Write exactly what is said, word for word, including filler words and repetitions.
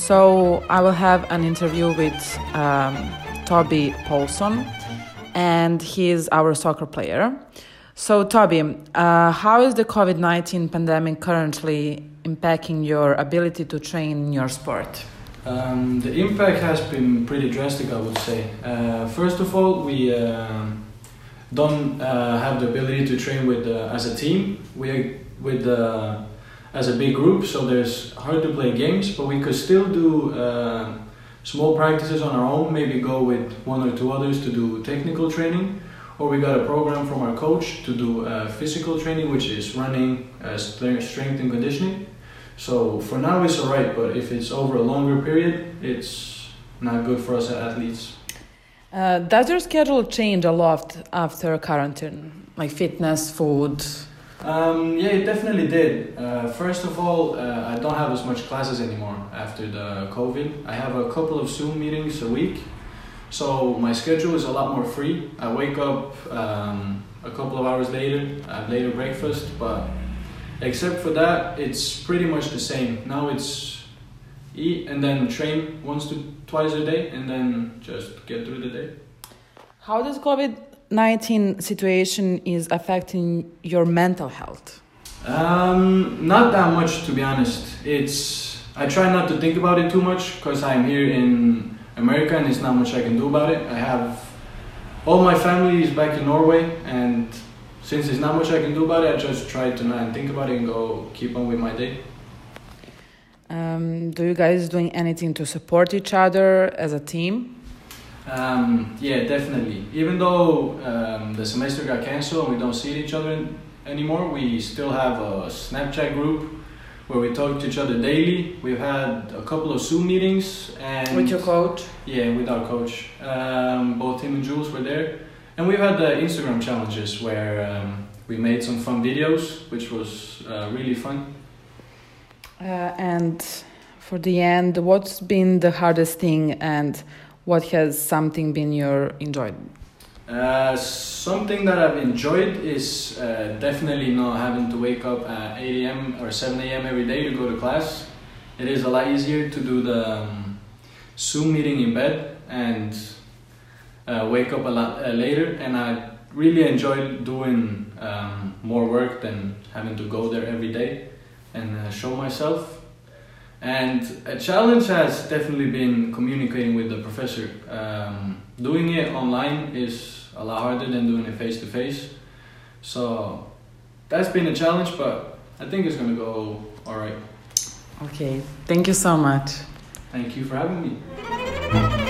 So I will have an interview with um, Toby Paulson, and he is our soccer player. So Toby, uh, how is the COVID nineteen pandemic currently impacting your ability to train in your sport? Um, the impact has been pretty drastic, I would say. Uh, first of all, we uh, don't uh, have the ability to train with uh, as a team. We are with uh, as a big group, so there's hard to play games, but we could still do uh, small practices on our own. Maybe go with one or two others to do technical training, or we got a program from our coach to do uh, physical training, which is running, uh, strength and conditioning. So for now it's alright, but if it's over a longer period, it's not good for us athletes. Uh, does your schedule change a lot after quarantine, like fitness, food? Um, yeah, it definitely did. Uh, first of all, uh, I don't have as much classes anymore after the COVID. I have a couple of Zoom meetings a week, so my schedule is a lot more free. I wake up um, a couple of hours later, I have later breakfast, but except for that, it's pretty much the same. Now it's eat and then train once to twice a day, and then just get through the day. How does COVID nineteen situation is affecting your mental health? Um, not that much, to be honest. It's I try not to think about it too much because I'm here in America and it's not much I can do about it. I have all my family is back in Norway, and since there's not much I can do about it, I just try to not think about it and go keep on with my day. Um, do you guys doing anything to support each other as a team? Um, yeah, definitely. Even though um, the semester got cancelled and we don't see each other anymore, we still have a Snapchat group where we talk to each other daily. We've had a couple of Zoom meetings and with your coach? Yeah, with our coach. Um, both him and Jules were there. And we've had the Instagram challenges where um, we made some fun videos, which was uh, really fun. Uh, and for the end, what's been the hardest thing and what has something been your enjoyed? Uh, something that I've enjoyed is uh, definitely not having to wake up at eight a.m. or seven a.m. every day to go to class. It is a lot easier to do the um, Zoom meeting in bed and uh, wake up a lot uh, later, and I really enjoyed doing um, more work than having to go there every day and uh, show myself. And a challenge has definitely been communicating with the professor. Um, doing it online is a lot harder than doing it face to face. So that's been a challenge, but I think it's going to go all right. Okay, thank you so much. Thank you for having me.